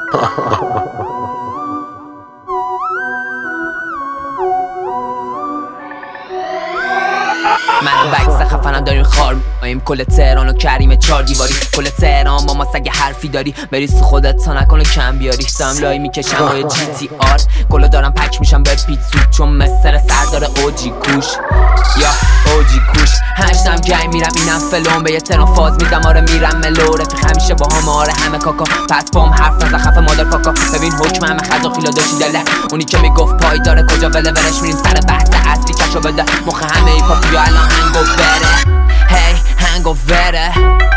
من بکس خفنم داریم خار می‌کنیم کل تهران و کریم 4 دیواری کل تهران ما اگه حرفی داری بریز خودت تا نکنه کم بیاری سم لای میکشم با جی تی آر کلا دارم پک میشم به پیتزو چون مثل سردار اوجی کوش یا اوجی کوش هشتم جای میرم اینم فلون به یه تران فاز میدم آره میرم ملو رفیق همیشه با هم آره همه کاکا پس بام حرف نزن خفه مادر فاکا ببین حکم همه خزا خیلا داشتی دله اونی که میگفت پای داره کجا بله برش میریم سر بحث اصلی کشو بده مخ همه ای پاپیا الان هنگو بره هی هنگو بره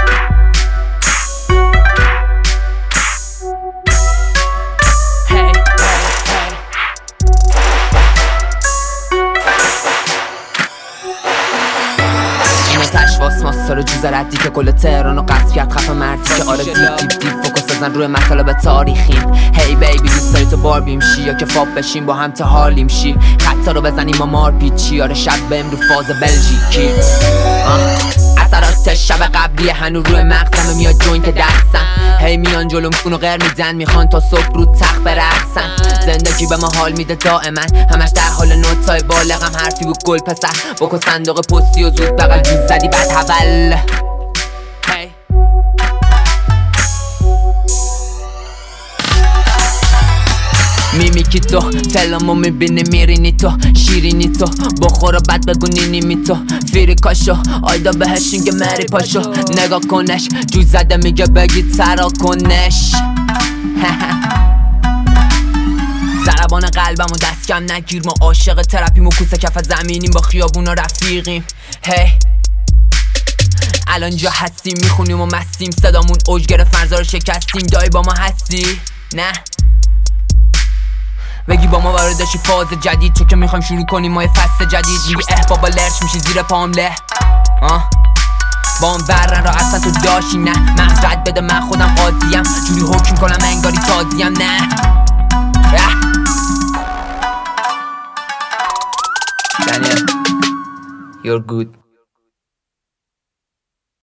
ماستر جوز ردی که کل تهران و قصد کرد خفه مردی که آره دیپ فوکس بزن روی مطالب تاریخیم هی بیبی دوست داری تو باربیم شی یا که فاب بشیم با هم تا حالیم شی خطا رو بزنیم و مار پیچی آره شب بهم رو فاز بلژیکی اثرات شب قبلی هنو روی مغزم میاد جوینت دستم هی میان جلوم اونو غیر میدن میخوان تا صبح رو تخت برقصن زندگی به ما حال میده دائما همش در حال نوتای بالغم حرفی بود گل پسر بکن صندوق پستی و زود بغل جوز زدی بعد حول میمیکی تو فلمو میبینی میرینی تو شیرینی تو بخور و بد بگو نینیمی تو فیری کاشو آیدا بهش اینگه مری پاشو نگاه کنش جوز زده میگه بگید سرا کنش ضربان قلبم و دست کم نگیر ما عاشق ترپیم و کوسه کف زمینیم با خیابونا رفیقیم هی الان جا هستیم میخونیم و مستیم صدامون اوج گرفت فرضا رو شکستیم دایی با ما هستی نه بگی با ما واردشی فاز جدید چون که میخوایم شروع کنیم ما یه فصل جدید میگی بابا لرچ میشی زیر پام له با هم برن را اصلا تو داشی نه مغز رد بده من خودم قاضیم جوری حکم کنم انگاری تازیم نه Daniel, you're good.